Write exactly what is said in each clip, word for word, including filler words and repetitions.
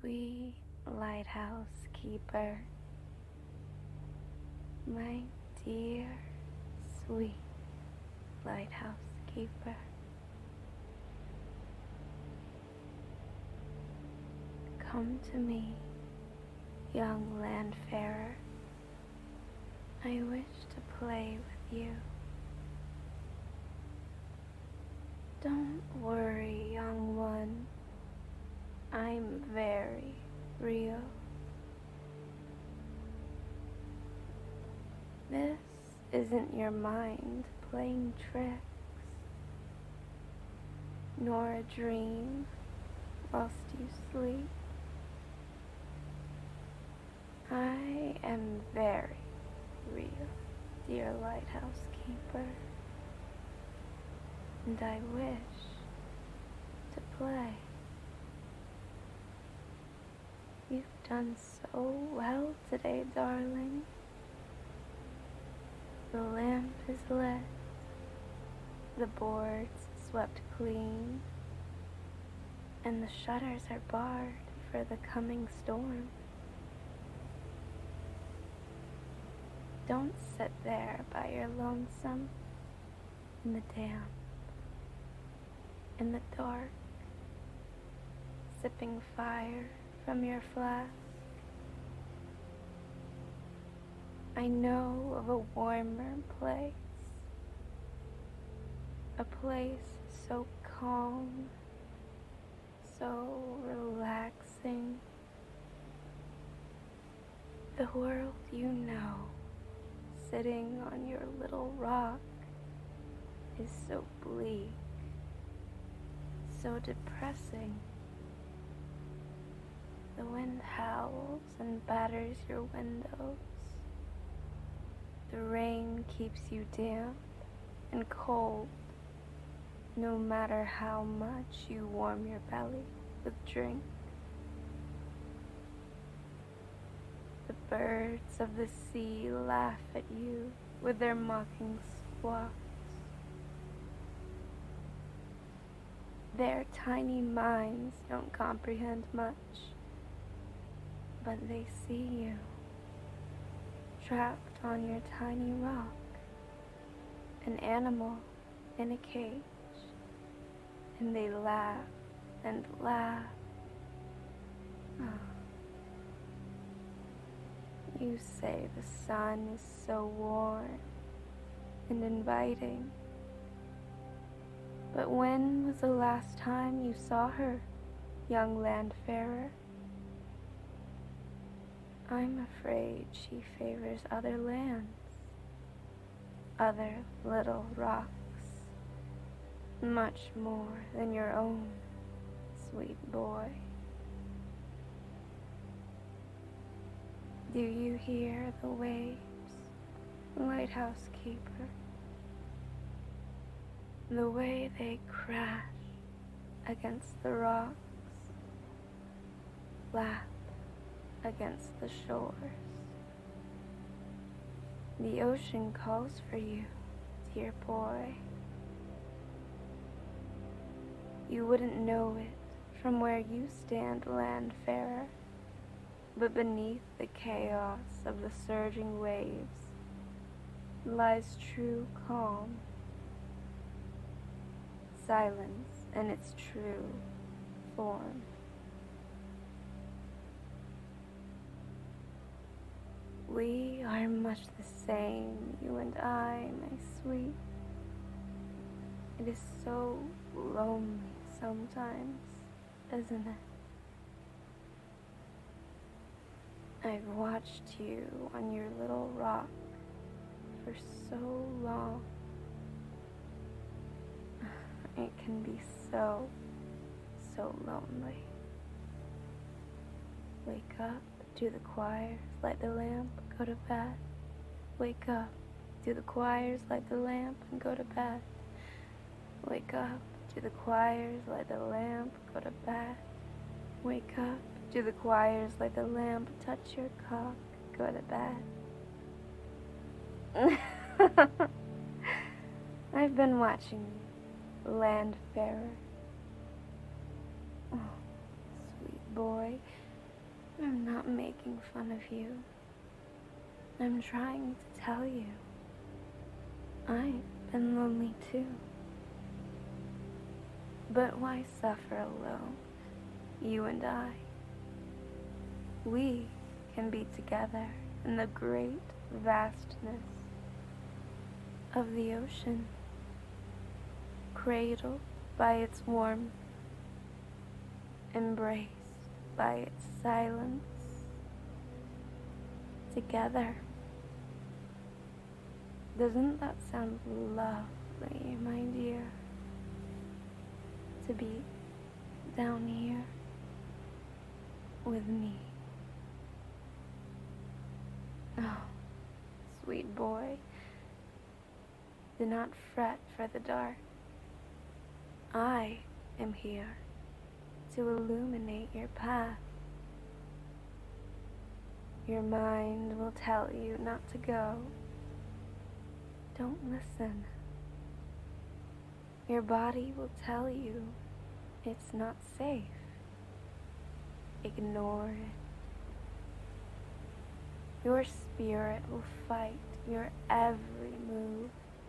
Sweet lighthouse keeper, my dear, sweet lighthouse keeper, come to me, young landfarer. I wish to play with you. Don't worry, young one. I'm very real. This isn't your mind playing tricks, nor a dream whilst you sleep. I am very real, dear lighthouse keeper, and I wish to play. You've done so well today, darling. The lamp is lit, the boards swept clean, and the shutters are barred for the coming storm. Don't sit there by your lonesome in the damp, in the dark, sipping fire from your flask. I know of a warmer place, a place so calm, so relaxing. The world you know, sitting on your little rock, is so bleak, so depressing. The wind howls and batters your windows. The rain keeps you damp and cold, no matter how much you warm your belly with drink. The birds of the sea laugh at you with their mocking squawks. Their tiny minds don't comprehend much, but they see you, trapped on your tiny rock, an animal in a cage, and they laugh and laugh. Oh. You say the sun is so warm and inviting, but when was the last time you saw her, young landfarer? I'm afraid she favors other lands, other little rocks, much more than your own, sweet boy. Do you hear the waves, lighthouse keeper? The way they crash against the rocks, lap against the shores. The ocean calls for you, dear boy. You wouldn't know it from where you stand, landfarer, but beneath the chaos of the surging waves lies true calm, silence in its true form. We are much the same, you and I, my sweet. It is so lonely sometimes, isn't it? I've watched you on your little rock for so long. It can be so, so lonely. Wake up, do the choirs, light the lamp, go to bed. Wake up, do the choirs, light the lamp, and go to bed. Wake up, do the choirs, light the lamp, go to bed. Wake up, do the choirs, light the lamp, touch your cock, go to bed. I've been watching you, landfarer. Oh, sweet boy, I'm not making fun of you. I'm trying to tell you. I've been lonely too. But why suffer alone, you and I? We can be together in the great vastness of the ocean, cradled by its warmth, embraced by its silence, together. Doesn't that sound lovely, my dear? To be down here with me. Oh, sweet boy, do not fret for the dark. I am here to illuminate your path. Your mind will tell you not to go. Don't listen. Your body will tell you it's not safe. Ignore it. Your spirit will fight your every move.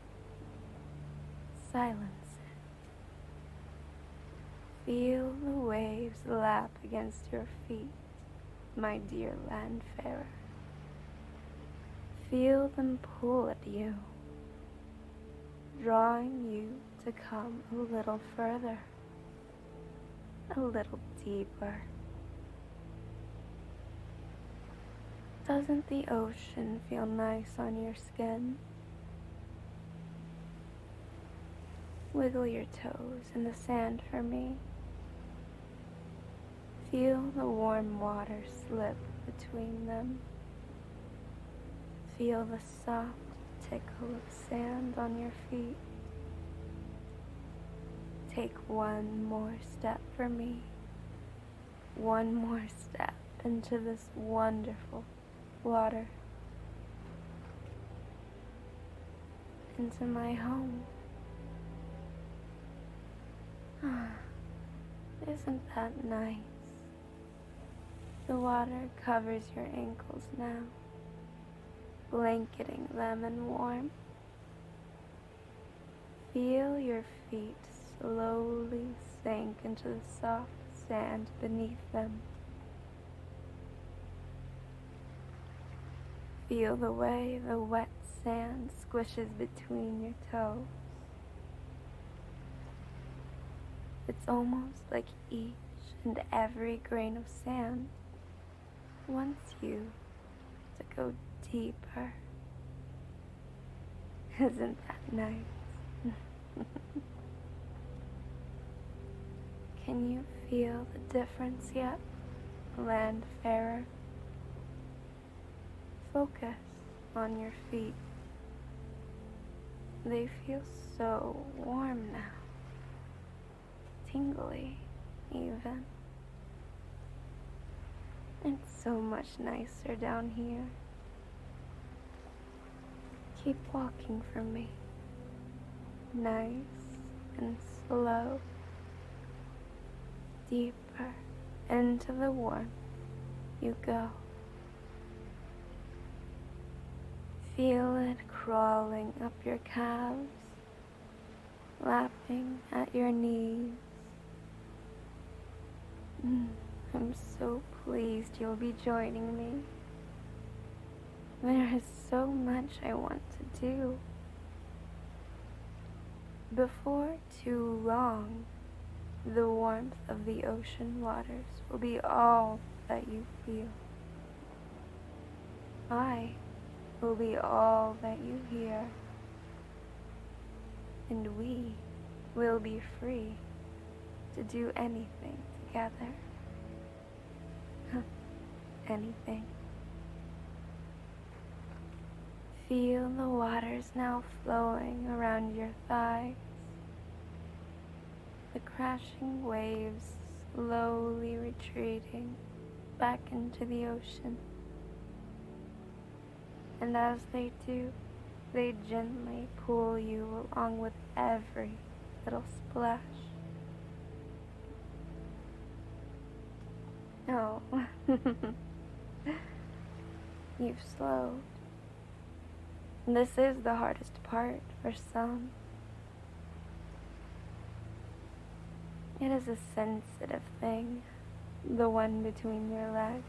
Silence it. Feel the waves lap against your feet, my dear landfarer. Feel them pull at you, drawing you to come a little further, a little deeper. Doesn't the ocean feel nice on your skin? Wiggle your toes in the sand for me. Feel the warm water slip between them. Feel the soft tickle of sand on your feet. Take one more step for me. One more step into this wonderful water. Into my home. Isn't that nice? The water covers your ankles now, blanketing them in warmth. Feel your feet slowly sink into the soft sand beneath them. Feel the way the wet sand squishes between your toes. It's almost like each and every grain of sand wants you to go deeper. Isn't that nice? Can you feel the difference yet, landfarer? Focus on your feet. They feel so warm now. Tingly, even. It's so much nicer down here. Keep walking for me. Nice and slow. Deeper into the warmth you go. Feel it crawling up your calves, lapping at your knees. Mm, I'm so pleased you'll be joining me. There is so much I want to do. Before too long, the warmth of the ocean waters will be all that you feel. I will be all that you hear. And we will be free to do anything together. Anything. Feel the waters now flowing around your thighs. The crashing waves slowly retreating back into the ocean. And as they do, they gently pull you along with every little splash. Oh, You've slowed. This is the hardest part for some. It is a sensitive thing, the one between your legs.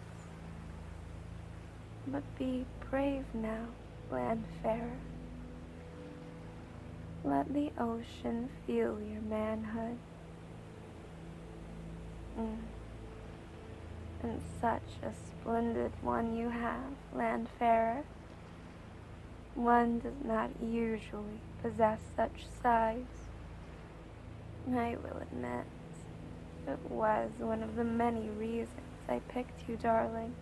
But be brave now, landfarer. Let the ocean feel your manhood. Mm. And such a splendid one you have, landfarer. One does not usually possess such size. I will admit, it was one of the many reasons I picked you, darling.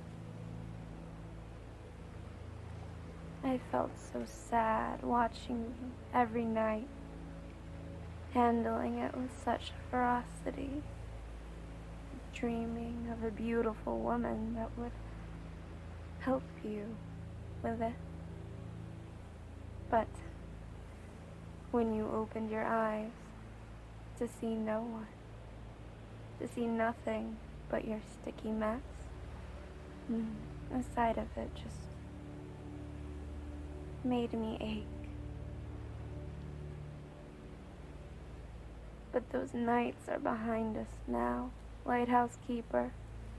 I felt so sad watching you every night, handling it with such ferocity, dreaming of a beautiful woman that would help you with it. But when you opened your eyes to see no one, to see nothing but your sticky mess, mm, the sight of it just made me ache. But those nights are behind us now, lighthouse keeper.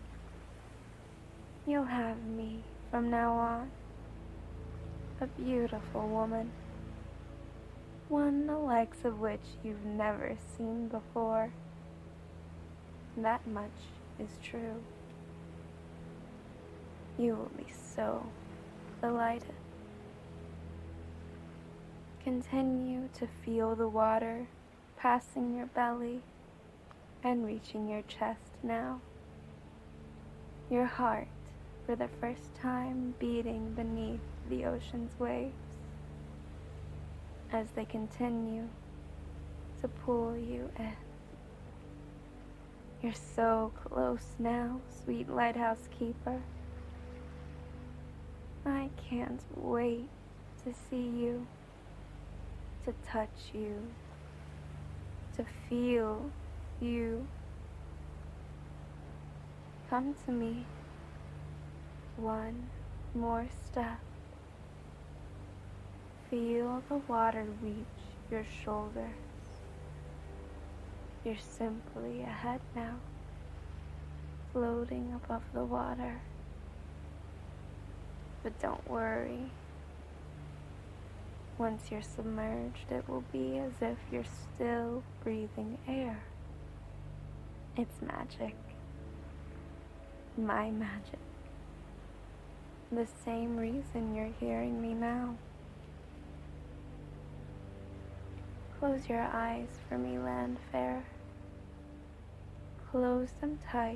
You'll have me from now on. A beautiful woman, one the likes of which you've never seen before. That much is true. You will be so delighted. Continue to feel the water passing your belly and reaching your chest now. Your heart, for the first time, beating beneath the ocean's waves as they continue to pull you in. You're so close now, sweet lighthouse keeper. I can't wait to see you, to touch you, to feel you. Come to me. One more step. Feel the water reach your shoulders. You're simply ahead now, floating above the water. But don't worry. Once you're submerged, it will be as if you're still breathing air. It's magic. My magic. The same reason you're hearing me now. Close your eyes for me, landfarer. Close them tight.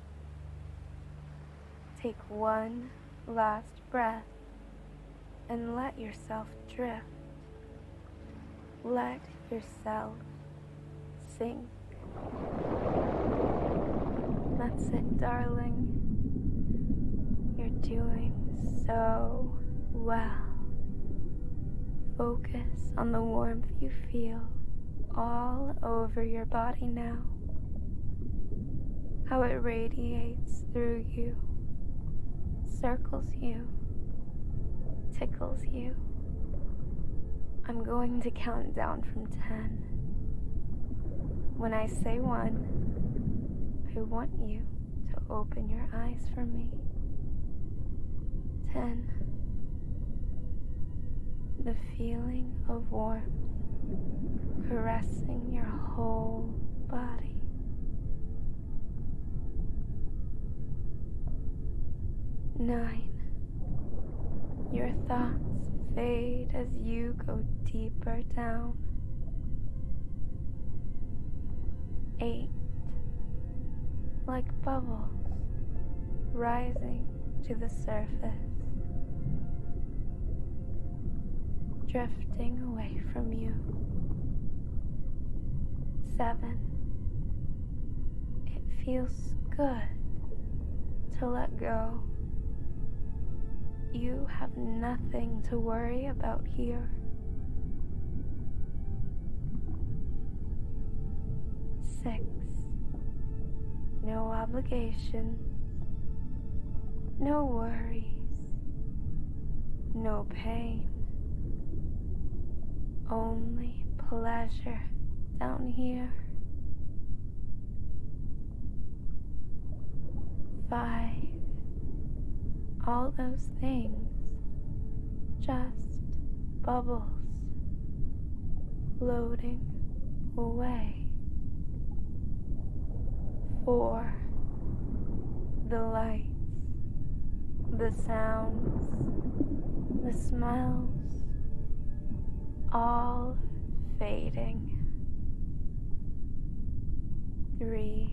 Take one last breath and let yourself drift. Let yourself sink. That's it, darling. You're doing so well. Focus on the warmth you feel all over your body now. How it radiates through you, circles you, tickles you. I'm going to count down from ten. When I say one, I want you to open your eyes for me. Ten. The feeling of warmth caressing your whole body. Nine. Your thoughts fade as you go deeper down. Eight. Like bubbles rising to the surface, drifting away from you. Seven. It feels good to let go. You have nothing to worry about here. Six. No obligation, No worries, no pain, only pleasure down here. Five. All those things, just bubbles floating away. Four. The lights, the sounds, the smells, all fading. Three.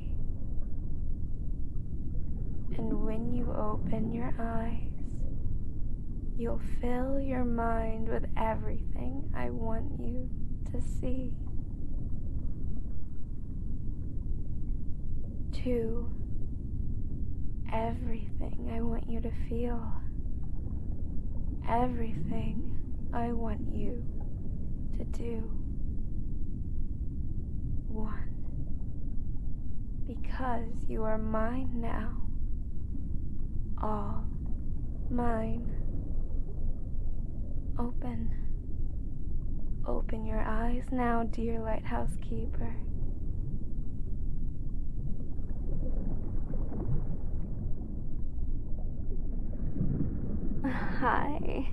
And when you open your eyes, you'll fill your mind with everything I want you to see. Two. Everything I want you to feel. Everything I want you to do. One. Because you are mine now. All mine. Open. Open your eyes now, dear lighthouse keeper. Hi.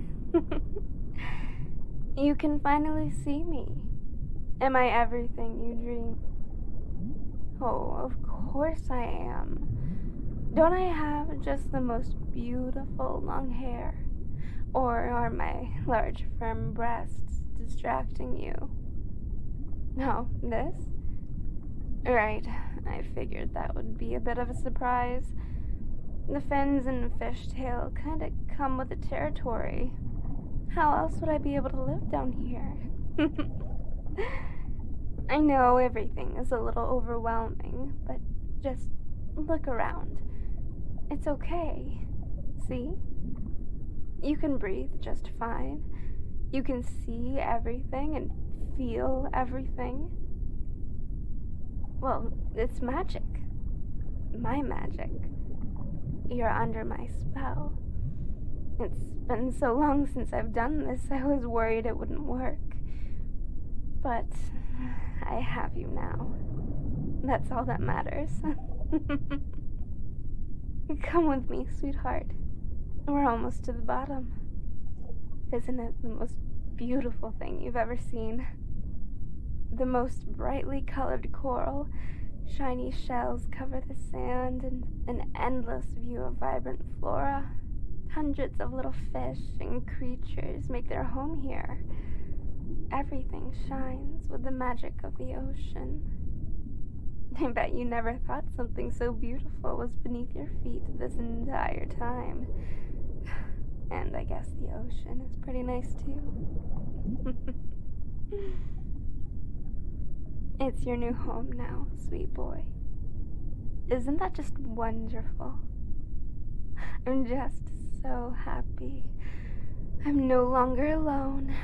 You can finally see me. Am I everything you dream? Oh, of course I am. Don't I have just the most beautiful long hair? Or are my large firm breasts distracting you? No, this? Right, I figured that would be a bit of a surprise. The fins and fishtail kinda come with the territory. How else would I be able to live down here? I know everything is a little overwhelming, but just look around. It's okay. See? You can breathe just fine. You can see everything and feel everything. Well, it's magic. My magic. You're under my spell. It's been so long since I've done this, I was worried it wouldn't work. But I have you now. That's all that matters. Come with me, sweetheart. We're almost to the bottom. Isn't it the most beautiful thing you've ever seen? The most brightly colored coral, shiny shells cover the sand, and an endless view of vibrant flora. Hundreds of little fish and creatures make their home here. Everything shines with the magic of the ocean. I bet you never thought something so beautiful was beneath your feet this entire time. And I guess the ocean is pretty nice too. It's your new home now, sweet boy. Isn't that just wonderful? I'm just so happy. I'm no longer alone.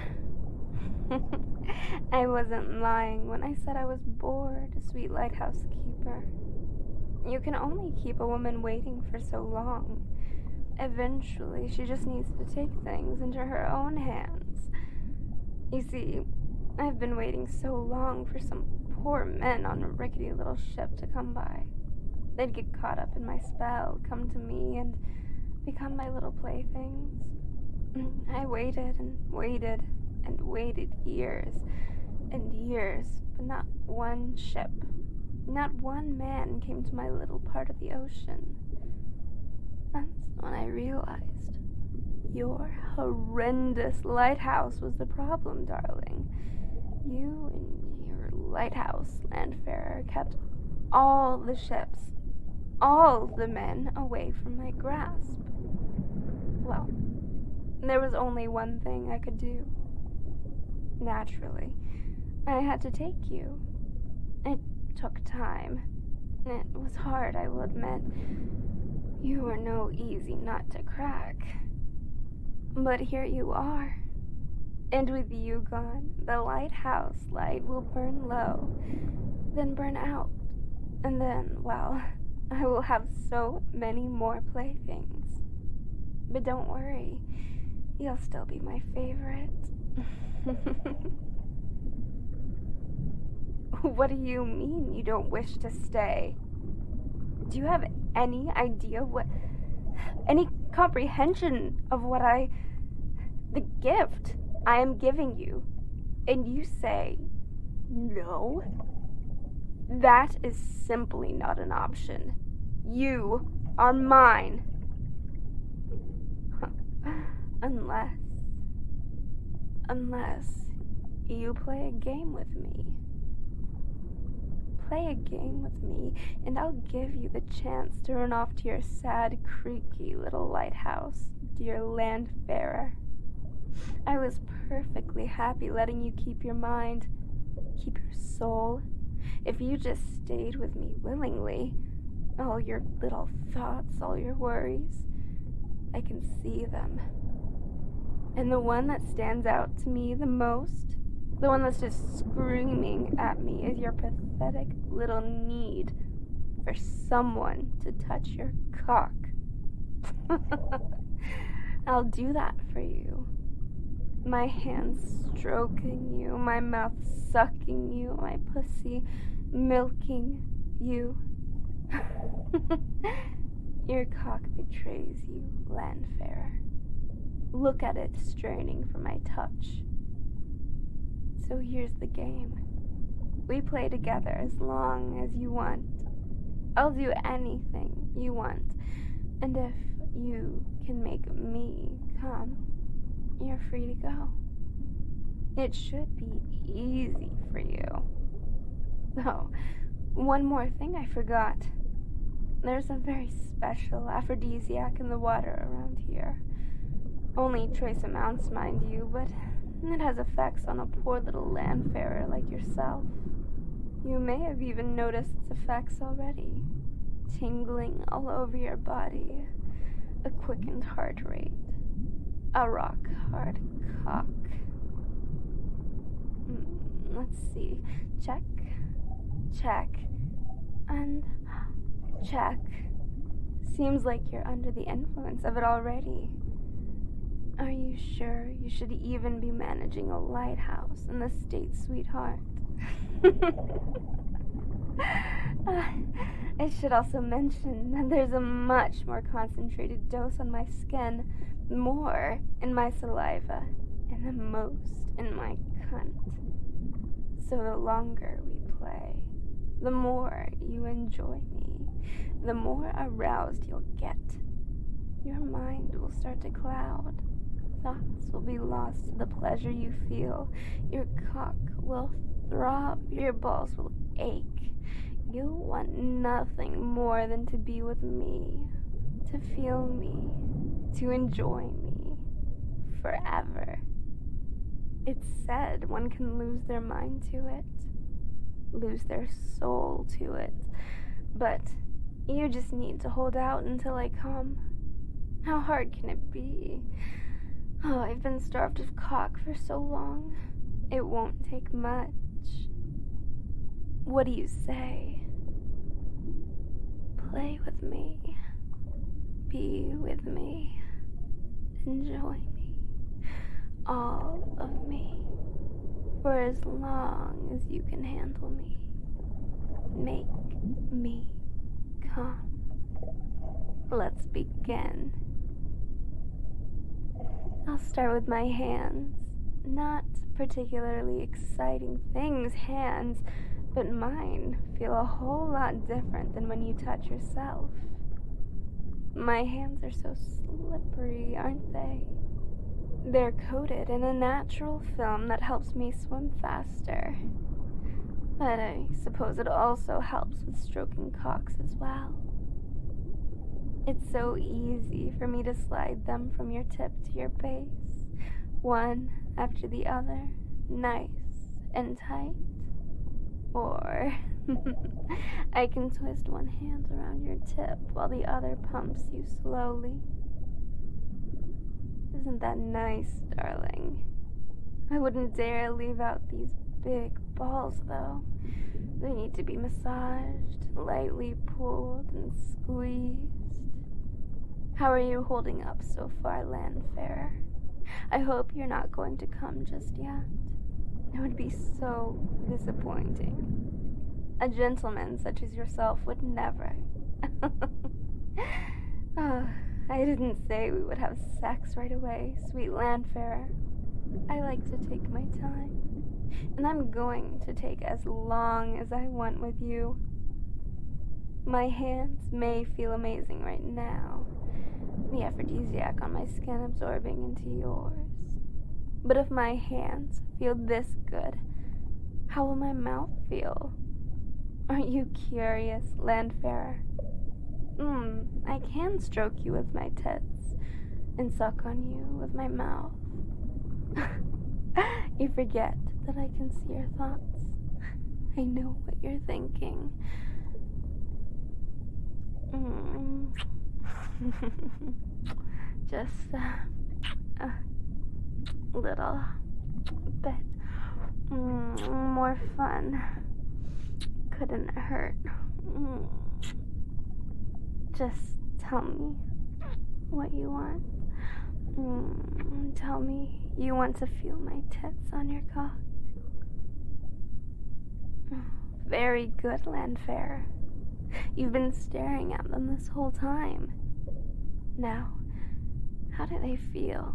I wasn't lying when I said I was bored, sweet lighthouse keeper. You can only keep a woman waiting for so long. Eventually, she just needs to take things into her own hands. You see, I've been waiting so long for some poor men on a rickety little ship to come by. They'd get caught up in my spell, come to me, and become my little playthings. I waited and waited and waited years and years, but not one ship, not one man came to my little part of the ocean. That's when I realized your horrendous lighthouse was the problem, darling. You and your lighthouse landfarer kept all the ships, all the men away from my grasp. Well, there was only one thing I could do. Naturally, I had to take you. It took time. It was hard, I will admit. You were no easy nut to crack. But here you are. And with you gone, the lighthouse light will burn low, then burn out. And then, well, I will have so many more playthings. But don't worry, you'll still be my favorite. What do you mean you don't wish to stay? Do you have any idea what... any comprehension of what I... the gift I am giving you? And you say, no? That is simply not an option. You are mine. Unless... Unless you play a game with me. Play a game with me, and I'll give you the chance to run off to your sad, creaky little lighthouse, dear landfarer. I was perfectly happy letting you keep your mind, keep your soul, if you just stayed with me willingly. All your little thoughts, all your worries, I can see them. And the one that stands out to me the most, the one that's just screaming at me, is your pathetic little need for someone to touch your cock. I'll do that for you. My hands stroking you, my mouth sucking you, my pussy milking you. Your cock betrays you, landfarer. Look at it straining for my touch. So here's the game. We play together as long as you want. I'll do anything you want. And if you can make me come, you're free to go. It should be easy for you. Oh, one more thing I forgot. There's a very special aphrodisiac in the water around here. Only trace amounts, mind you, but it has effects on a poor little landfarer like yourself. You may have even noticed its effects already. Tingling all over your body, a quickened heart rate, a rock-hard cock. Let's see. Check, check, and check. Seems like you're under the influence of it already. Are you sure you should even be managing a lighthouse in the state, sweetheart? uh, I should also mention that there's a much more concentrated dose on my skin, more in my saliva, and the most in my cunt. So the longer we play, the more you enjoy me, the more aroused you'll get. Your mind will start to cloud. Thoughts will be lost to the pleasure you feel. Your cock will throb. Your balls will ache. You'll want nothing more than to be with me, to feel me, to enjoy me forever. It's said one can lose their mind to it, lose their soul to it, but you just need to hold out until I come. How hard can it be? Oh, I've been starved of cock for so long. It won't take much. What do you say? Play with me. Be with me. Enjoy me. All of me. For as long as you can handle me. Make me come. Let's begin. I'll start with my hands. Not particularly exciting things, hands, but mine feel a whole lot different than when you touch yourself. My hands are so slippery, aren't they? They're coated in a natural film that helps me swim faster. But I suppose it also helps with stroking cocks as well. It's so easy for me to slide them from your tip to your base, one after the other, nice and tight. Or I can twist one hand around your tip while the other pumps you slowly. Isn't that nice, darling? I wouldn't dare leave out these big balls, though. They need to be massaged, lightly pulled and squeezed. How are you holding up so far, Landfarer? I hope you're not going to come just yet. It would be so disappointing. A gentleman such as yourself would never. Oh, I didn't say we would have sex right away, sweet Landfarer. I like to take my time, and I'm going to take as long as I want with you. My hands may feel amazing right now, the aphrodisiac on my skin absorbing into yours. But if my hands feel this good, how will my mouth feel? Aren't you curious, Landfarer? Mmm, I can stroke you with my tits and suck on you with my mouth. You forget that I can see your thoughts. I know what you're thinking. Mm. Just uh, a little bit mm, more fun. Couldn't hurt. Mm. Just tell me what you want. Mm, tell me you want to feel my tits on your cock. Very good, Landfarer. You've been staring at them this whole time. Now, how do they feel?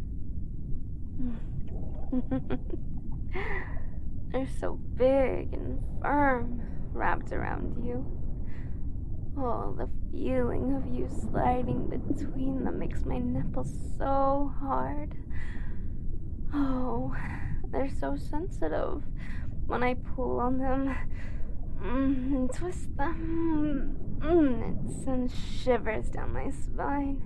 They're so big and firm, wrapped around you. Oh, the feeling of you sliding between them makes my nipples so hard. Oh, they're so sensitive. When I pull on them mm, and twist them, mm, it sends shivers down my spine.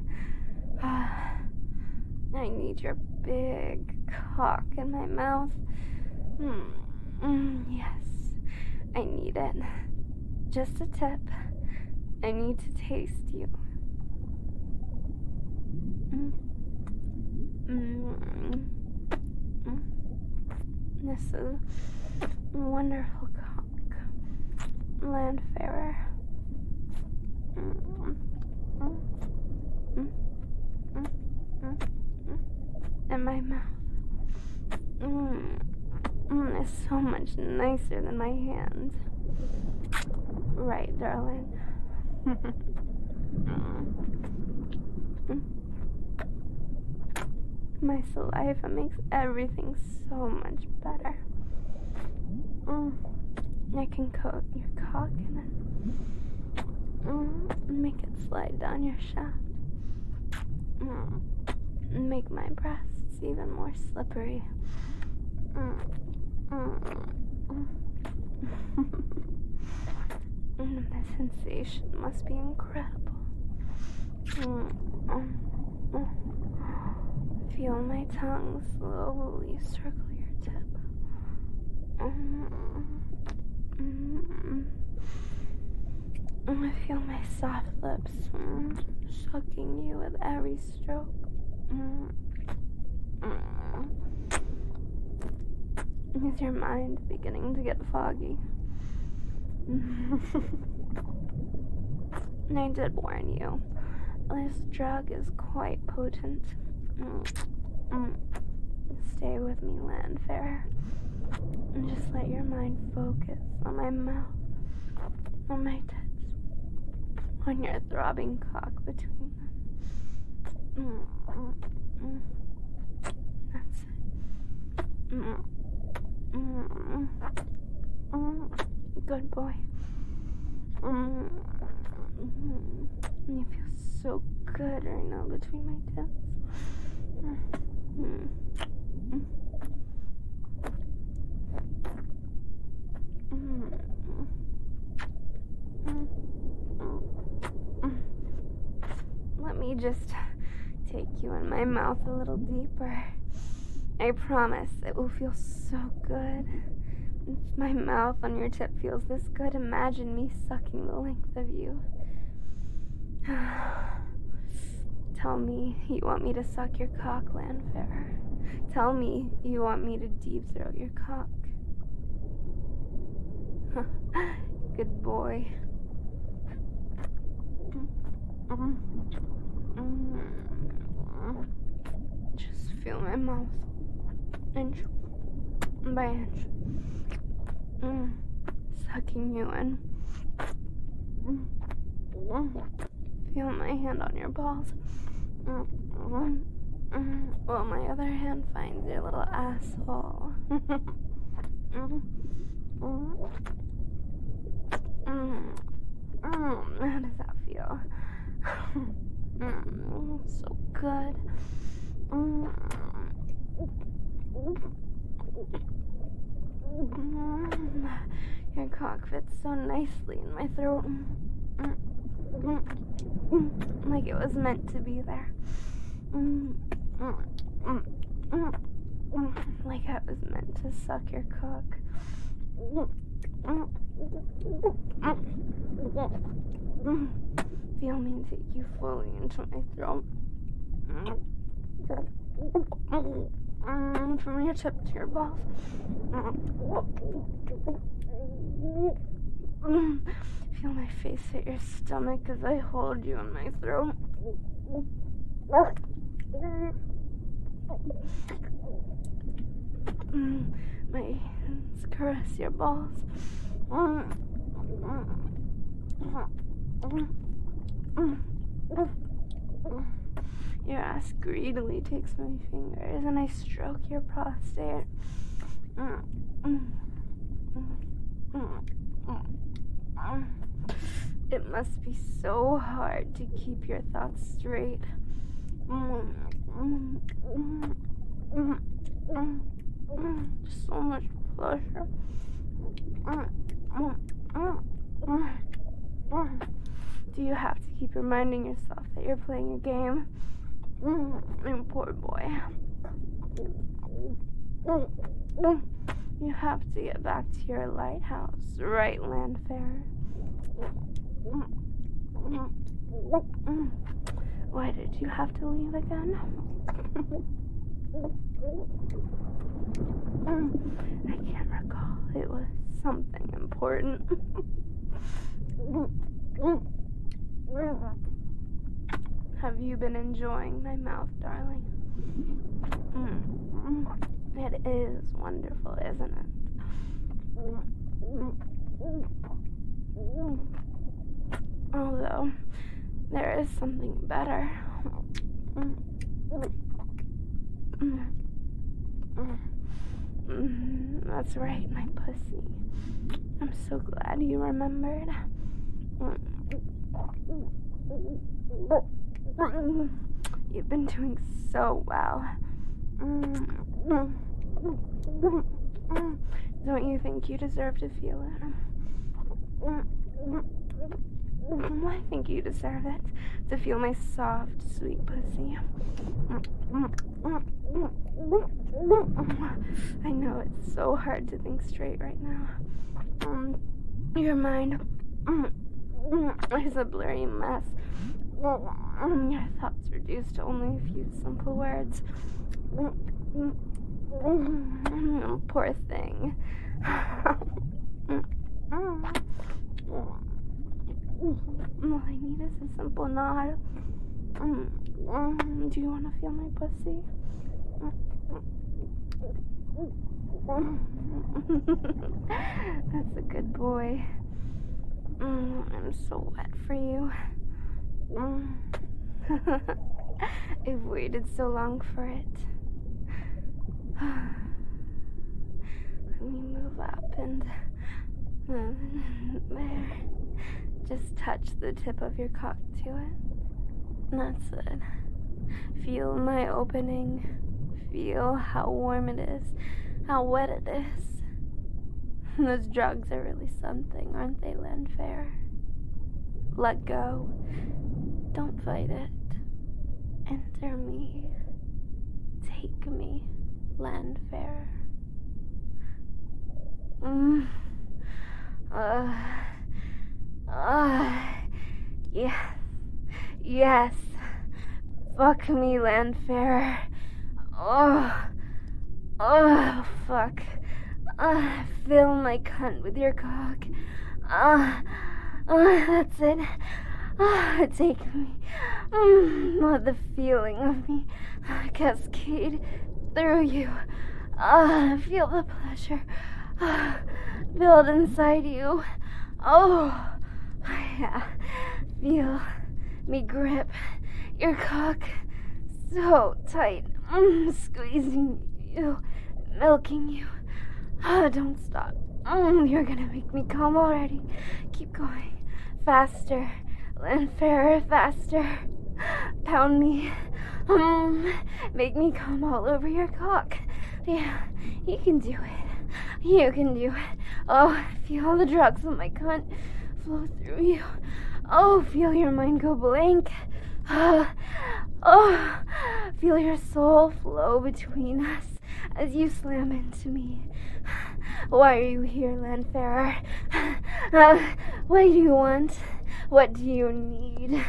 I need your big cock in my mouth. Mm, mm, yes, I need it. Just a tip. I need to taste you. Mm. Mm. Mm. This is a wonderful cock, Landfarer. Mm. Mm. Mm. Mm. Mm. Mm. In my mouth. Mm. Mm. It's so much nicer than my hand. Right, darling. My saliva makes everything so much better. Mm. I can coat your cock in it. Mm. Make it slide down your shaft. Mm. Make my breasts even more slippery. Mm. Mm. Mm, the sensation must be incredible. Mm, mm, mm. Feel my tongue slowly circle your tip. Mm, mm, mm. I feel my soft lips mm, sucking you with every stroke. Mm, mm. Is your mind beginning to get foggy? I did warn you. This drug is quite potent. Mm. Mm. Stay with me, Landfarer. And just let your mind focus on my mouth, on my tits, on your throbbing cock between them. Mm. Mm. Mm. That's it. Mm. Mm. Mm. Good boy. Mm. Mm. You feel so good right now between my tits. Mm. Mm. Mm. Mm. Mm. Mm. Let me just take you in my mouth a little deeper. I promise it will feel so good. If my mouth on your tip feels this good, imagine me sucking the length of you. Tell me you want me to suck your cock, Landfarer. Tell me you want me to deep throat your cock. Good boy. Mm. Mm. feel my mouth, inch by inch, mm, sucking you in. Mm, mm, feel my hand on your balls. Mm, mm, mm, while my other hand finds your little asshole. mm, mm, mm, mm, how does that feel? mm, so good. Mm, mm, your cock fits so nicely in my throat. Mm, mm, mm, like it was meant to be there. Mm, mm, mm, mm, mm, like I was meant to suck your cock. Mm, mm, mm, feel me take you fully into my throat. Mm, mm, from your tip to your balls. Mm, feel my face hit your stomach as I hold you in my throat. Mm, my hands caress your balls. Mm, mm, mm, mm, mm. Your ass greedily takes my fingers and I stroke your prostate. Mm, mm, mm, mm, mm, mm. It must be so hard to keep your thoughts straight. Mm, mm, mm, mm, mm, mm. So much pleasure. Mm, mm, mm, mm, mm. Do you have to keep reminding yourself that you're playing a game? Mm, you poor boy. Mm, mm. You have to get back to your lighthouse, right, Landfarer? Mm, mm, mm. Why did you have to leave again? mm, I can't recall. It was something important. Have you been enjoying my mouth, darling? Mm. It is wonderful, isn't it? Although, there is something better. Mm, that's right, my pussy. I'm so glad you remembered. You've been doing so well. Don't you think you deserve to feel it? I think you deserve it, to feel my soft, sweet pussy. I know it's so hard to think straight right now. Um, your mind is a blurry mess. Your thoughts reduced to only a few simple words. Poor thing. All I need is a simple nod. Do you want to feel my pussy? That's a good boy. I'm so wet for you. I've waited so long for it. Let me move up and uh, there. Just touch the tip of your cock to it. That's it. Feel my opening. Feel how warm it is. How wet it is. Those drugs are really something, aren't they, Landfarer? Let go. Don't fight it. Enter me. Take me, Landfarer. Mm. Uh. Uh. Yes. Yes. Fuck me, Landfarer. Oh. Oh, fuck. Uh, fill my cunt with your cock. Uh, uh, that's it. Ah, take me. Mm, let the feeling of me cascade through you. Ah, feel the pleasure ah, build inside you. Oh, yeah. Feel me grip your cock so tight, mm, squeezing you, milking you. Ah, don't stop. Mm, you're gonna make me come already. Keep going. Faster. Lanfear, faster. Pound me. Um, make me come all over your cock. Yeah, you can do it. You can do it. Oh, feel the drugs of my cunt flow through you. Oh, feel your mind go blank. Oh, oh, feel your soul flow between us as you slam into me. Why are you here, Lanfear? Uh, what do you want? What do you need?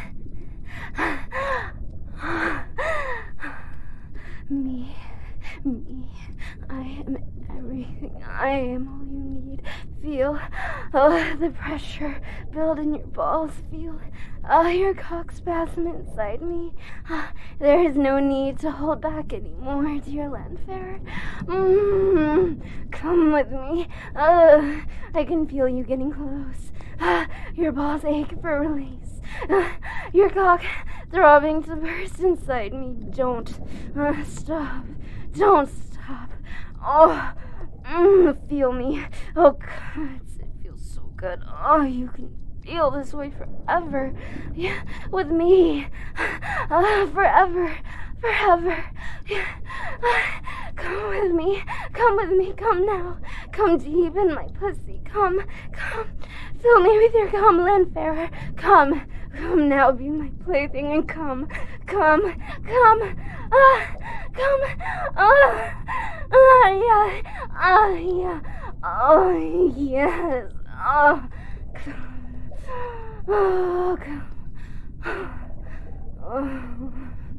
Me, me, I am everything. I am all you need. Feel oh, the pressure build in your balls. Feel oh, your cock spasm inside me. There is no need to hold back anymore, dear Lanfear. Mm, come with me. Uh, I can feel you getting close. Uh, your balls ache for release. Uh, your cock throbbing to burst inside me. Don't uh, stop. Don't stop. Oh, mm, feel me. Oh, God, it feels so good. Oh, you can feel this way forever. Yeah, with me. Uh, forever. Forever. Yeah. Uh, come with me. Come with me. Come now. Come deep in my pussy. Come. Come. Fill me with your cum, Lanfear. Come. Come now, be my plaything, and come. Come. Come. Ah. Come. Ah. Ah, yeah. Ah, yeah. Oh, yes. Oh. Come. Oh, come. Oh.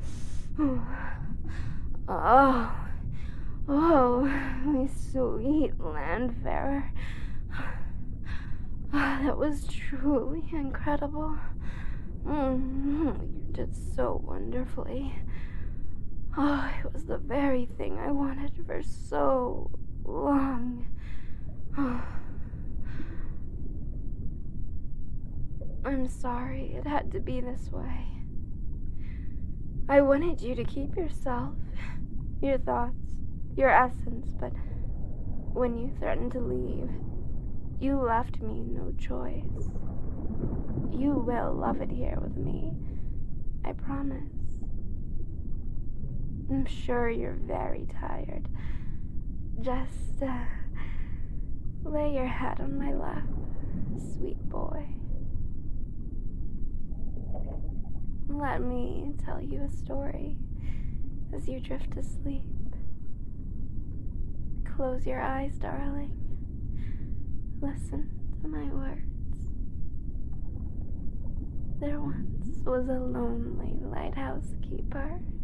Oh, oh, my sweet Lanfear. Oh, that was truly incredible. Mm, you did so wonderfully. Oh, it was the very thing I wanted for so long. Oh. I'm sorry it had to be this way. I wanted you to keep yourself, your thoughts, your essence, but when you threatened to leave, you left me no choice. You will love it here with me, I promise. I'm sure you're very tired. Just, uh, lay your head on my lap, sweet boy. Let me tell you a story as you drift to sleep. Close your eyes, darling. Listen to my words. There once was a lonely lighthouse keeper